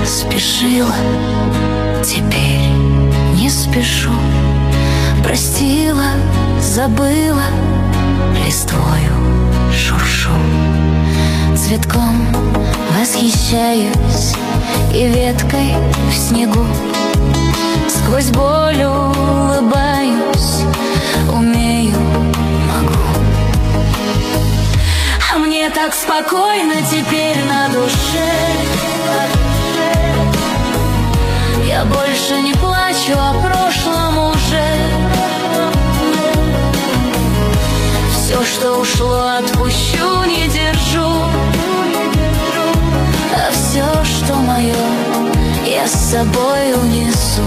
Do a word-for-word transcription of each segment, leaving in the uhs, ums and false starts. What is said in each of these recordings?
спешила, теперь не спешу. Простила, забыла, листвою шуршу. Цветком восхищаюсь и веткой в снегу. Сквозь боль улыбаюсь, умею, могу. А мне так спокойно теперь на душе. Я больше не плачу о прошлом уже. Все, что ушло, отпущу, не держу. А все, что мое, я с собой унесу.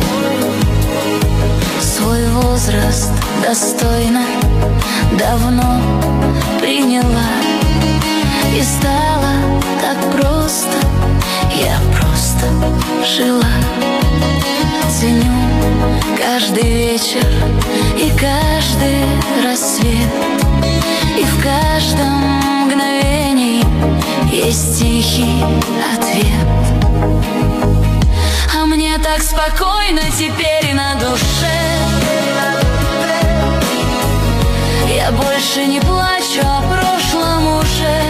Свой возраст достойно давно приняла. И стало так просто, я просто жила. Ценю каждый вечер и каждый рассвет. И в каждом мгновении есть тихий ответ. А мне так спокойно теперь на душе. Я больше не плачу о прошлом уже.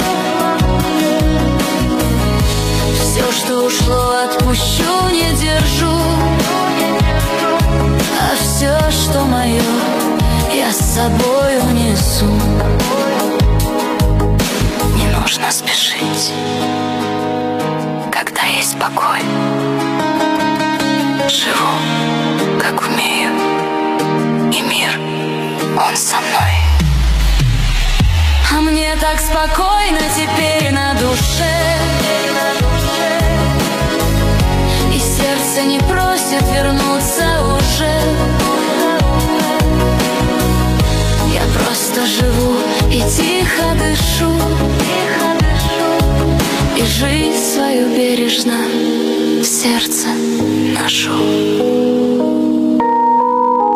Все, что ушло, отпущу, не держу. А все, что мое, я с собой унесу. Не нужно спешить, когда есть покой. Живу, как умею, и мир, он со мной. А мне так спокойно теперь на душе. И сердце не просит вернуться уже. Я просто живу и тихо дышу. И жизнь свою бережно в сердце ношу.